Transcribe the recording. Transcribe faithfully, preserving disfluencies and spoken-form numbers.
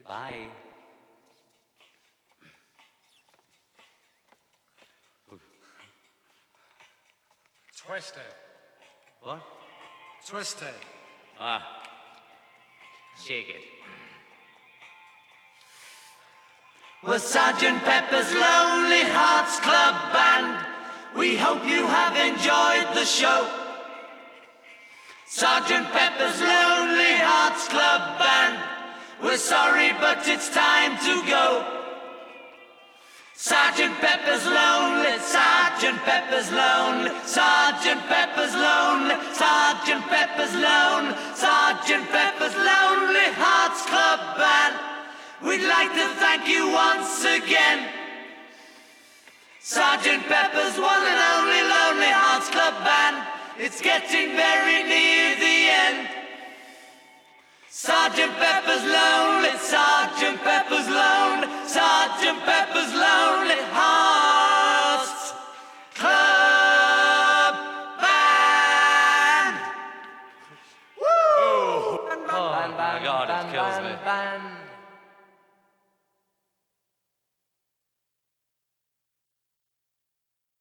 Bye. Twisted. What? Twisted. Ah. Shake it. We're Sergeant Pepper's Lonely Hearts Club Band. We hope you have enjoyed the show. Sergeant Pepper's Lonely Hearts Club Band. We're sorry, but it's time to go. Sergeant Pepper's lonely, Sergeant Pepper's lonely, Sergeant Pepper's lonely, Sergeant Pepper's lonely, Sergeant Pepper's Lonely Hearts Club Band. We'd like to thank you once again. Sergeant Pepper's one and only Lonely Hearts Club Band. It's getting very near the end. Sergeant Pepper's lonely, Sergeant Pepper's lonely, Sergeant Pepper's Lonely Hearts Club Band. Woo! Oh my God, it kills me. Band.